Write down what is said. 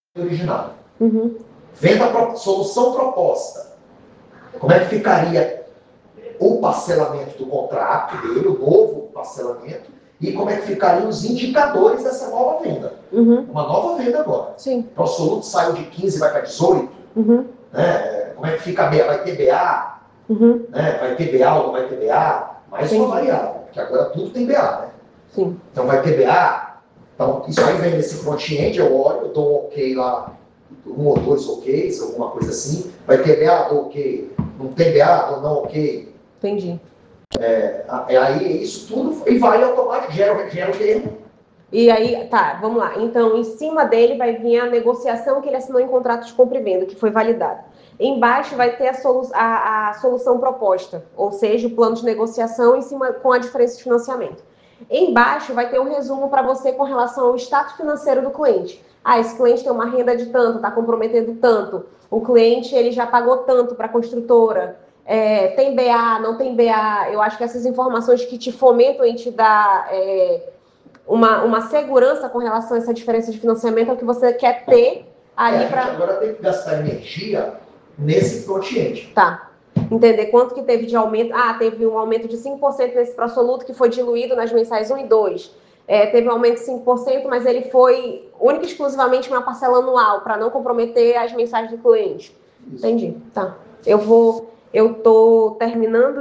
original. Venda solução proposta. Como é que ficaria o parcelamento do contrato dele, o novo parcelamento, e como é que ficariam os indicadores dessa nova venda. Uma nova venda agora. Sim. O Absoluto saiu de 15 e vai para 18. Né? Como é que fica a BA? Vai ter BA? Né? Vai ter BA ou não vai ter BA? Mais uma variável, porque agora tudo tem BA, né? Sim. Então vai ter BA. Então isso aí vem nesse front-end, eu olho, eu dou um ok lá, um ou dois OKs, alguma coisa assim. Vai ter BA, dou ok. Não tem BA, dou não ok. Entendi. Aí isso tudo e vai automático, gera o termo. E aí, tá, vamos lá. Então, em cima dele vai vir a negociação que ele assinou em contrato de compra e venda, que foi validado. Embaixo vai ter a solução proposta, ou seja, o plano de negociação em cima com a diferença de financiamento. Embaixo vai ter um resumo para você com relação ao status financeiro do cliente. Ah, esse cliente tem uma renda de tanto, está comprometendo tanto. O cliente ele já pagou tanto para a construtora. Tem BA, não tem BA. Eu acho que essas informações que te fomentam e te dá uma segurança com relação a essa diferença de financiamento é o que você quer ter ali para... Agora tem que gastar energia nesse front-end. Tá. Entender quanto que teve de aumento. Ah, teve um aumento de 5% nesse Absoluto que foi diluído nas mensais 1 e 2. Teve um aumento de 5%, mas ele foi única e exclusivamente uma parcela anual, para não comprometer as mensais do cliente. Isso. Entendi. Tá. Eu tô terminando